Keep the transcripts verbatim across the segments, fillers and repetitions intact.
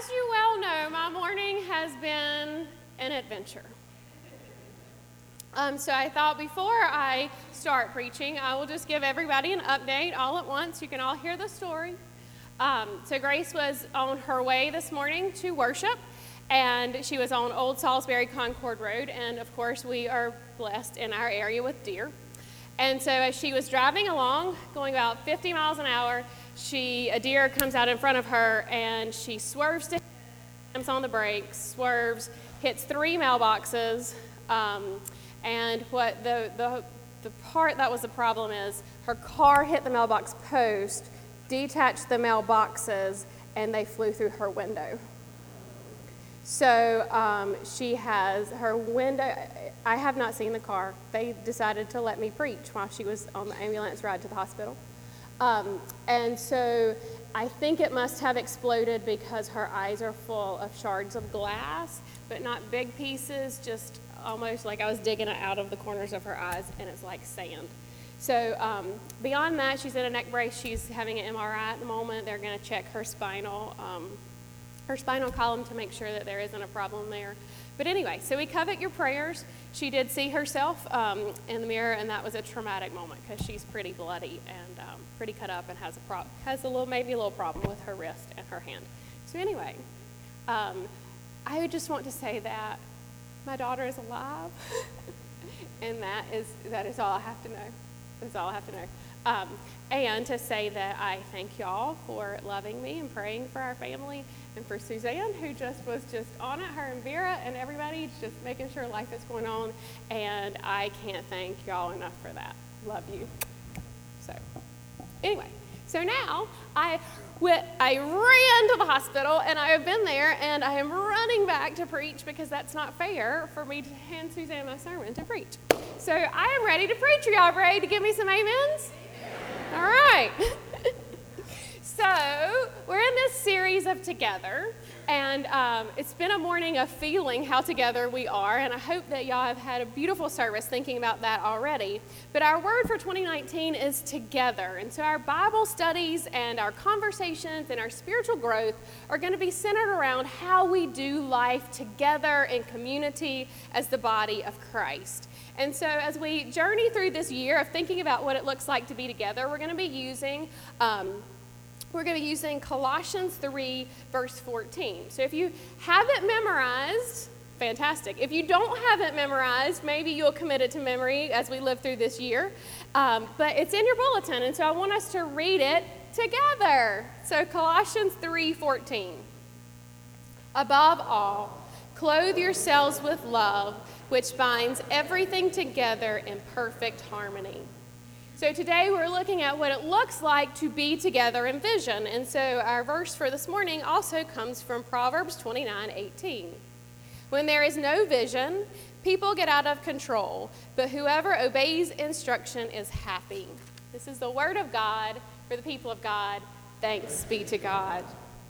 as you well know, my morning has been an adventure. Um, so I thought before I start preaching, I will just give everybody an update all at once. You can all hear the story. Um, so Grace was on her way this morning to worship, and she was on Old Salisbury Concord Road, and of course we are blessed in our area with deer. And so as she was driving along, going about fifty miles an hour, she a deer comes out in front of her, and she swerves to slams on the brakes, swerves, hits three mailboxes, um, and what the, the the part that was the problem is her car hit the mailbox post, detached the mailboxes, and they flew through her window. So um, she has her window. I have not seen the car. They decided to let me preach while she was on the ambulance ride to the hospital. Um, and so I think it must have exploded because her eyes are full of shards of glass, but not big pieces, just almost like I was digging it out of the corners of her eyes, and it's like sand. So um, beyond that, she's in a neck brace. She's having an M R I at the moment. They're going to check her spinal um, her spinal column to make sure that there isn't a problem there. But anyway, so we covet your prayers. She did see herself um, in the mirror, and that was a traumatic moment because she's pretty bloody and um, pretty cut up and has a pro- has a little maybe a little problem with her wrist and her hand. So anyway, um, I would just want to say that my daughter is alive, and that is that is all I have to know. That's all I have to know. Um, and to say that I thank y'all for loving me and praying for our family, and for Suzanne, who just was just on it, her and Vera and everybody, just making sure life is going on. And I can't thank y'all enough for that. Love you. So anyway, so now I went, I ran to the hospital, and I have been there, and I am running back to preach because that's not fair for me to hand Suzanne my sermon to preach. So I am ready to preach. Are y'all ready to give me some amens? Amen. All right. So we're in this series of Together, and um, it's been a morning of feeling how together we are, and I hope that y'all have had a beautiful service thinking about that already. But our word for twenty nineteen is together, and so our Bible studies and our conversations and our spiritual growth are going to be centered around how we do life together in community as the body of Christ. And so as we journey through this year of thinking about what it looks like to be together, we're going to be using um, We're going to be using Colossians three, verse fourteen. So if you have it memorized, fantastic. If you don't have it memorized, maybe you'll commit it to memory as we live through this year. Um, but it's in your bulletin, and so I want us to read it together. So Colossians three, fourteen. Above all, clothe yourselves with love, which binds everything together in perfect harmony. So today we're looking at what it looks like to be together in vision. And so our verse for this morning also comes from Proverbs twenty-nine, eighteen. When there is no vision, people get out of control, but whoever obeys instruction is happy. This is the word of God for the people of God. Thanks be to God.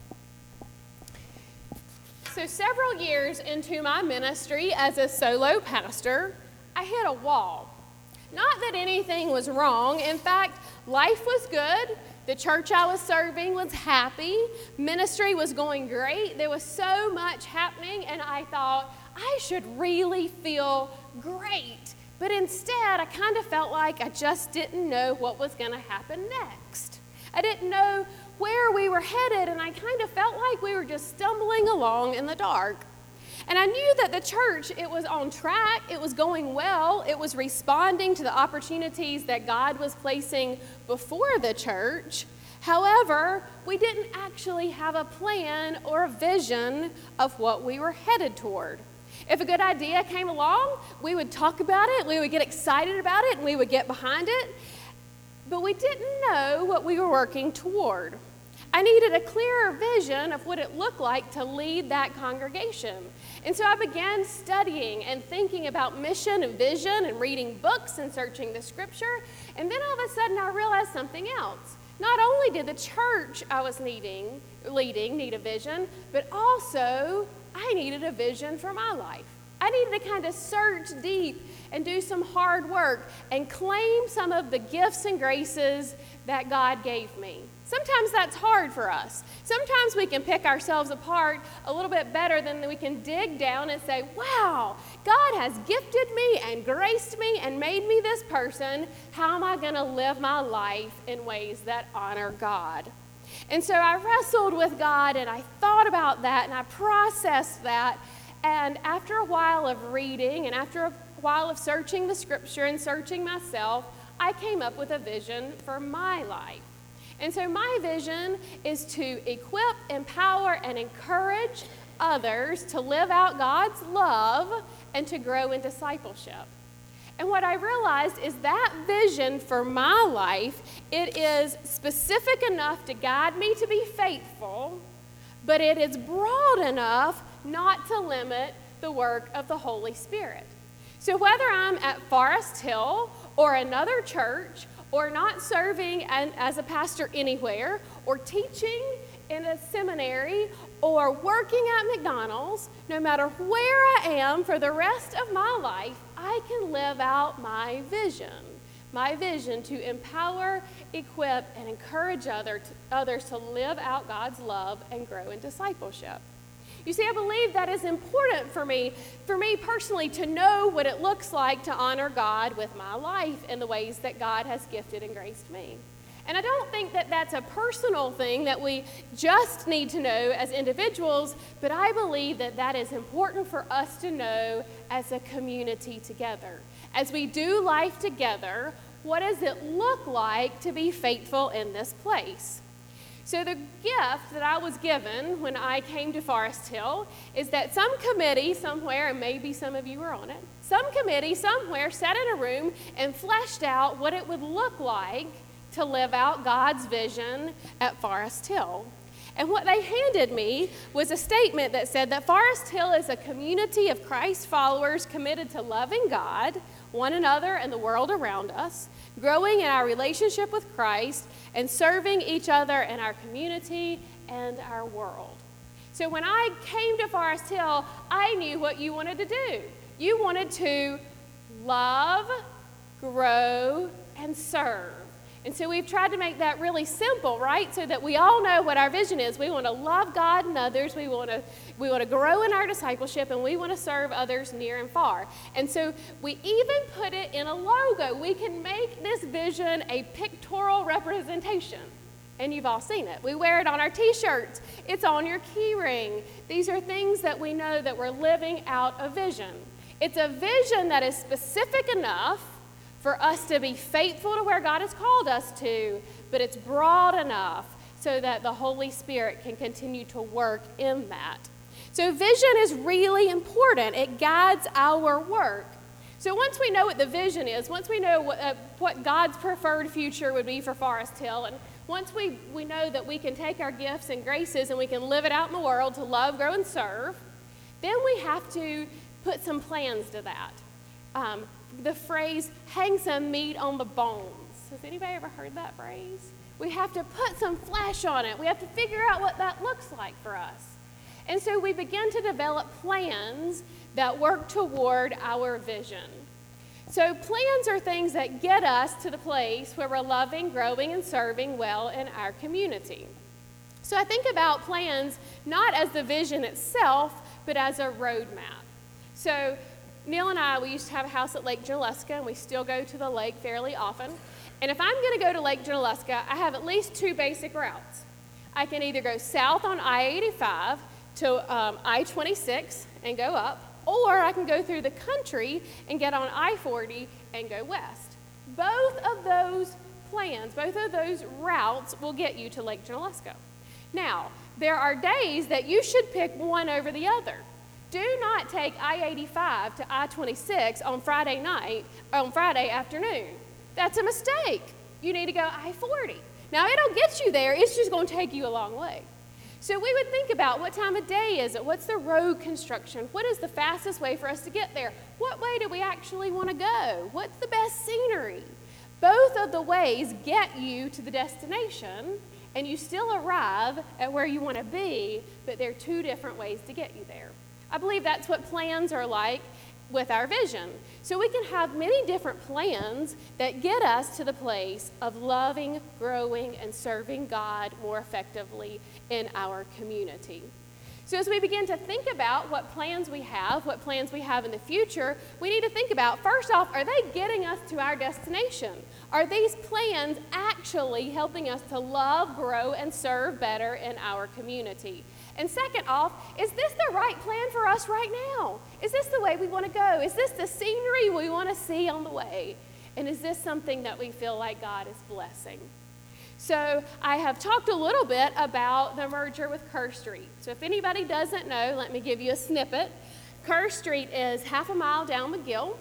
So several years into my ministry as a solo pastor, I hit a wall. Not that anything was wrong. In fact, life was good. The church I was serving was happy. Ministry was going great. There was so much happening, and I thought, I should really feel great. But instead, I kind of felt like I just didn't know what was going to happen next. I didn't know where we were headed, and I kind of felt like we were just stumbling along in the dark. And I knew that the church, it was on track, it was going well, it was responding to the opportunities that God was placing before the church. However, we didn't actually have a plan or a vision of what we were headed toward. If a good idea came along, we would talk about it, we would get excited about it, and we would get behind it. But we didn't know what we were working toward. I needed a clearer vision of what it looked like to lead that congregation. And so I began studying and thinking about mission and vision and reading books and searching the scripture. And then all of a sudden I realized something else. Not only did the church I was needing, leading need a vision, but also I needed a vision for my life. I needed to kind of search deep and do some hard work and claim some of the gifts and graces that God gave me. Sometimes that's hard for us. Sometimes we can pick ourselves apart a little bit better than we can dig down and say, wow, God has gifted me and graced me and made me this person. How am I going to live my life in ways that honor God? And so I wrestled with God and I thought about that and I processed that. And after a while of reading and after a while of searching the scripture and searching myself, I came up with a vision for my life. And so my vision is to equip, empower, and encourage others to live out God's love and to grow in discipleship. And what I realized is that vision for my life, it is specific enough to guide me to be faithful, but it is broad enough not to limit the work of the Holy Spirit. So whether I'm at Forest Hill or another church, or not serving an, as a pastor anywhere, or teaching in a seminary, or working at McDonald's, no matter where I am for the rest of my life, I can live out my vision. My vision to empower, equip, and encourage other to, others to live out God's love and grow in discipleship. You see, I believe that is important for me, for me personally, to know what it looks like to honor God with my life in the ways that God has gifted and graced me. And I don't think that that's a personal thing that we just need to know as individuals, but I believe that that is important for us to know as a community together. As we do life together, what does it look like to be faithful in this place? So the gift that I was given when I came to Forest Hill is that some committee somewhere, and maybe some of you were on it, some committee somewhere sat in a room and fleshed out what it would look like to live out God's vision at Forest Hill. And what they handed me was a statement that said that Forest Hill is a community of Christ followers committed to loving God, one another, and the world around us, growing in our relationship with Christ, and serving each other in our community and our world. So when I came to Forest Hill, I knew what you wanted to do. You wanted to love, grow, and serve. And so we've tried to make that really simple, right? So that we all know what our vision is. We want to love God and others. We want to we want to grow in our discipleship, and we want to serve others near and far. And so we even put it in a logo. We can make this vision a pictorial representation. And you've all seen it. We wear it on our t-shirts. It's on your key ring. These are things that we know that we're living out a vision. It's a vision that is specific enough for us to be faithful to where God has called us to, but it's broad enough so that the Holy Spirit can continue to work in that. So vision is really important. It guides our work. So once we know what the vision is, once we know what, uh, what God's preferred future would be for Forest Hill, and once we, we know that we can take our gifts and graces and we can live it out in the world to love, grow, and serve, then we have to put some plans to that. Um, the phrase, hang some meat on the bones. Has anybody ever heard that phrase? We have to put some flesh on it. We have to figure out what that looks like for us. And so we begin to develop plans that work toward our vision. So plans are things that get us to the place where we're loving, growing, and serving well in our community. So I think about plans not as the vision itself, but as a roadmap. So Neil and I, we used to have a house at Lake Junaluska, and we still go to the lake fairly often. And if I'm going to go to Lake Junaluska, I have at least two basic routes. I can either go south on I eighty-five to um, I twenty-six and go up, or I can go through the country and get on I forty and go west. Both of those plans, both of those routes will get you to Lake Junaluska. Now, there are days that you should pick one over the other. Do not take I eighty-five to I twenty-six on Friday night, on Friday afternoon. That's a mistake. You need to go I forty. Now, it'll get you there. It's just going to take you a long way. So we would think about what time of day is it? What's the road construction? What is the fastest way for us to get there? What way do we actually want to go? What's the best scenery? Both of the ways get you to the destination, and you still arrive at where you want to be, but there are two different ways to get you there. I believe that's what plans are like with our vision. So we can have many different plans that get us to the place of loving, growing, and serving God more effectively in our community. So as we begin to think about what plans we have, what plans we have in the future, we need to think about, first off, are they getting us to our destination? Are these plans actually helping us to love, grow, and serve better in our community? And second off, is this the right plan for us right now? Is this the way we want to go? Is this the scenery we want to see on the way? And is this something that we feel like God is blessing? So I have talked a little bit about the merger with Kerr Street. So if anybody doesn't know, let me give you a snippet. Kerr Street is half a mile down McGill.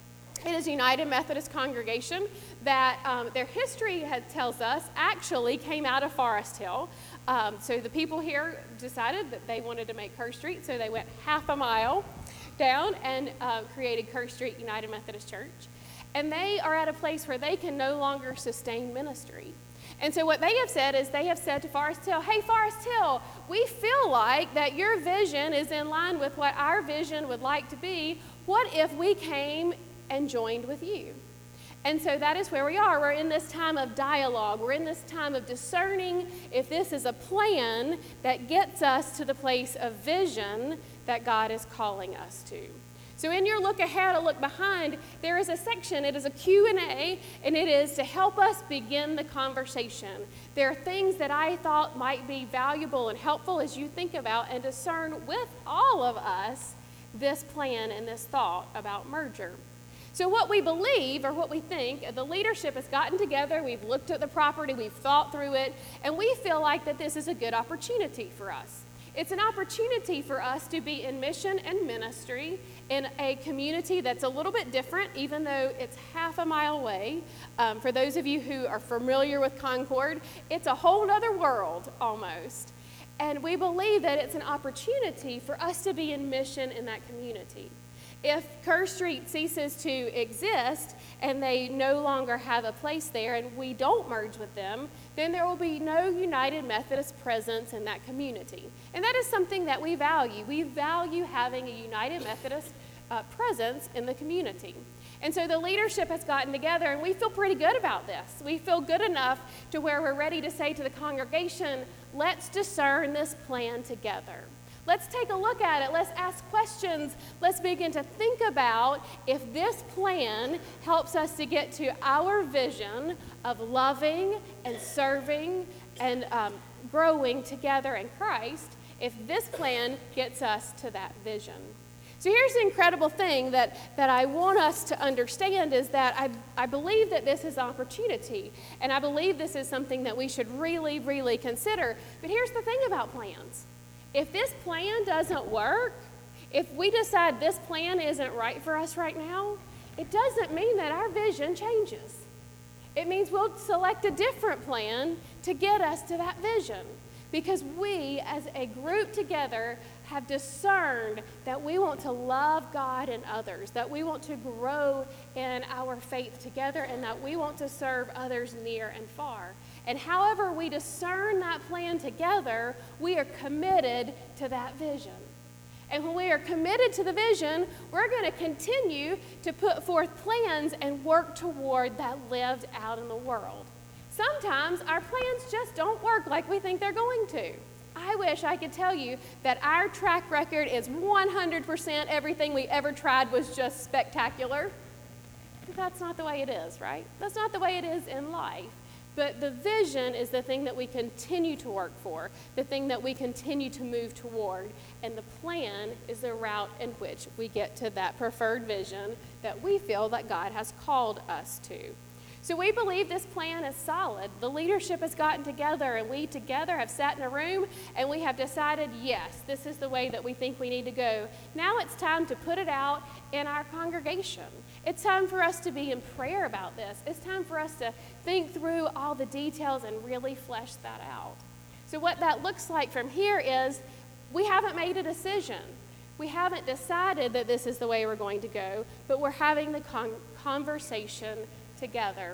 It is a United Methodist congregation that um, their history has, tells us actually came out of Forest Hill. Um, so the people here decided that they wanted to make Kerr Street, so they went half a mile down and uh, created Kerr Street United Methodist Church. And they are at a place where they can no longer sustain ministry. And so what they have said is they have said to Forest Hill, hey, Forest Hill, we feel like that your vision is in line with what our vision would like to be. What if we came and joined with you? And so that is where we are. We're in this time of dialogue. We're in this time of discerning if this is a plan that gets us to the place of vision that God is calling us to. So in your look ahead or look behind, there is a section, it is a Q and A, and it is to help us begin the conversation. There are things that I thought might be valuable and helpful as you think about and discern with all of us this plan and this thought about merger. So what we believe or what we think, the leadership has gotten together, we've looked at the property, we've thought through it, and we feel like that this is a good opportunity for us. It's an opportunity for us to be in mission and ministry in a community that's a little bit different, even though it's half a mile away. Um, for those of you who are familiar with Concord, it's a whole other world almost. And we believe that it's an opportunity for us to be in mission in that community. If Kerr Street ceases to exist and they no longer have a place there and we don't merge with them, then there will be no United Methodist presence in that community. And that is something that we value. We value having a United Methodist uh, presence in the community. And so the leadership has gotten together and we feel pretty good about this. We feel good enough to where we're ready to say to the congregation, let's discern this plan together. Let's take a look at it. Let's ask questions. Let's begin to think about if this plan helps us to get to our vision of loving and serving and um, growing together in Christ, if this plan gets us to that vision. So here's the incredible thing that, that I want us to understand is that I, I believe that this is an opportunity, and I believe this is something that we should really, really consider. But here's the thing about plans. If this plan doesn't work, if we decide this plan isn't right for us right now, it doesn't mean that our vision changes. It means we'll select a different plan to get us to that vision because we as a group together have discerned that we want to love God and others, that we want to grow in our faith together, and that we want to serve others near and far. And however we discern that plan together, we are committed to that vision. And when we are committed to the vision, we're going to continue to put forth plans and work toward that lived out in the world. Sometimes our plans just don't work like we think they're going to. I wish I could tell you that our track record is one hundred percent everything we ever tried was just spectacular. But that's not the way it is, right? That's not the way it is in life. But the vision is the thing that we continue to work for, the thing that we continue to move toward, and the plan is the route in which we get to that preferred vision that we feel that God has called us to. So we believe this plan is solid. The leadership has gotten together, and we together have sat in a room, and we have decided, yes, this is the way that we think we need to go. Now it's time to put it out in our congregation. It's time for us to be in prayer about this. It's time for us to think through all the details and really flesh that out. So what that looks like from here is we haven't made a decision. We haven't decided that this is the way we're going to go, but we're having the con- conversation together.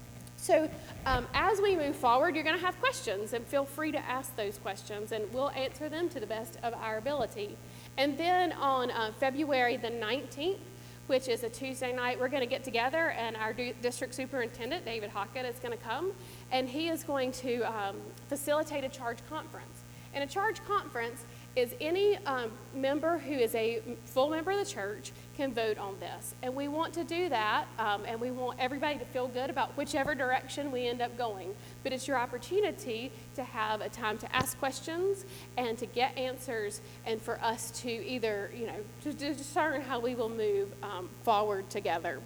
So um, as we move forward, you're going to have questions, and feel free to ask those questions, and we'll answer them to the best of our ability. And then on uh, February the nineteenth, which is a Tuesday night. We're going to get together, and our du- district superintendent, David Hockett, is going to come, and he is going to um, facilitate a charge conference. And a charge conference is any um, member who is a full member of the church can vote on this. And we want to do that, um, and we want everybody to feel good about whichever direction we end up going. But it's your opportunity to have a time to ask questions and to get answers, and for us to either, you know, to, to discern how we will move um, forward together.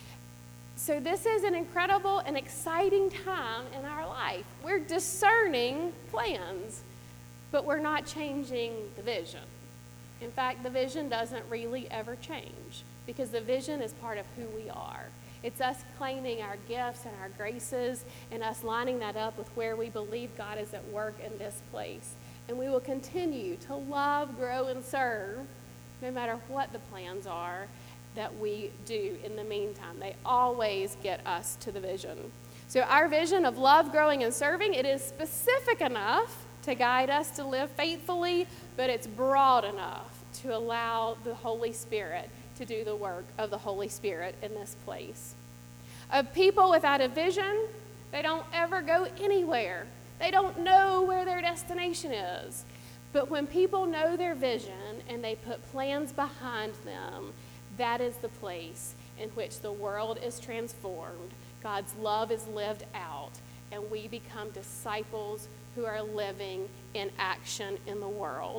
So this is an incredible and exciting time in our life. We're discerning plans, but we're not changing the vision. In fact, the vision doesn't really ever change, because the vision is part of who we are. It's us claiming our gifts and our graces and us lining that up with where we believe God is at work in this place. And we will continue to love, grow, and serve no matter what the plans are that we do in the meantime. They always get us to the vision. So our vision of love, growing, and serving, it is specific enough to guide us to live faithfully, but it's broad enough to allow the Holy Spirit to do the work of the Holy Spirit in this place. Of people without a vision, they don't ever go anywhere. They don't know where their destination is. But when people know their vision and they put plans behind them, that is the place in which the world is transformed, God's love is lived out, and we become disciples who are living in action in the world.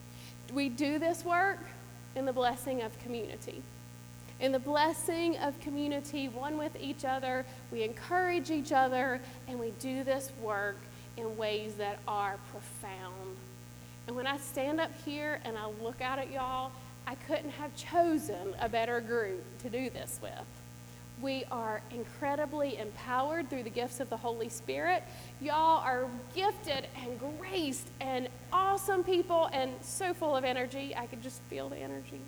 We do this work in the blessing of community. In the blessing of community, one with each other, we encourage each other, and we do this work in ways that are profound. And when I stand up here and I look out at y'all, I couldn't have chosen a better group to do this with. We are incredibly empowered through the gifts of the Holy Spirit. Y'all are gifted and graced and awesome people and so full of energy. I could just feel the energy.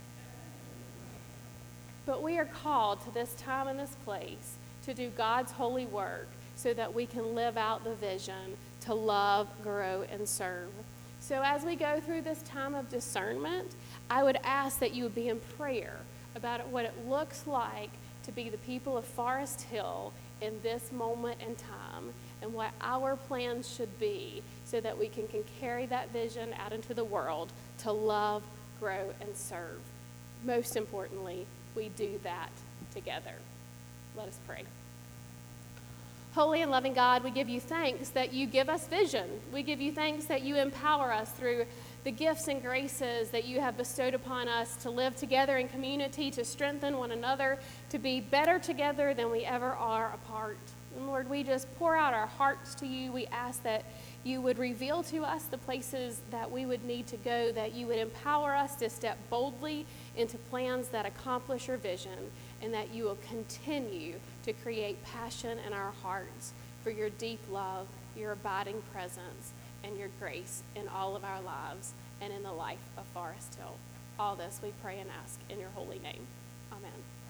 But we are called to this time and this place to do God's holy work so that we can live out the vision to love, grow, and serve. So as we go through this time of discernment, I would ask that you would be in prayer about what it looks like to be the people of Forest Hill in this moment in time, and what our plans should be so that we can, can carry that vision out into the world to love, grow, and serve. Most importantly, we do that together. Let us pray. Holy and loving God, we give you thanks that you give us vision. We give you thanks that you empower us through the gifts and graces that you have bestowed upon us to live together in community, to strengthen one another, to be better together than we ever are apart. And Lord, we just pour out our hearts to you. We ask that you would reveal to us the places that we would need to go, that you would empower us to step boldly into plans that accomplish your vision, and that you will continue to create passion in our hearts for your deep love, your abiding presence, and your grace in all of our lives and in the life of Forest Hill. All this we pray and ask in your holy name. Amen.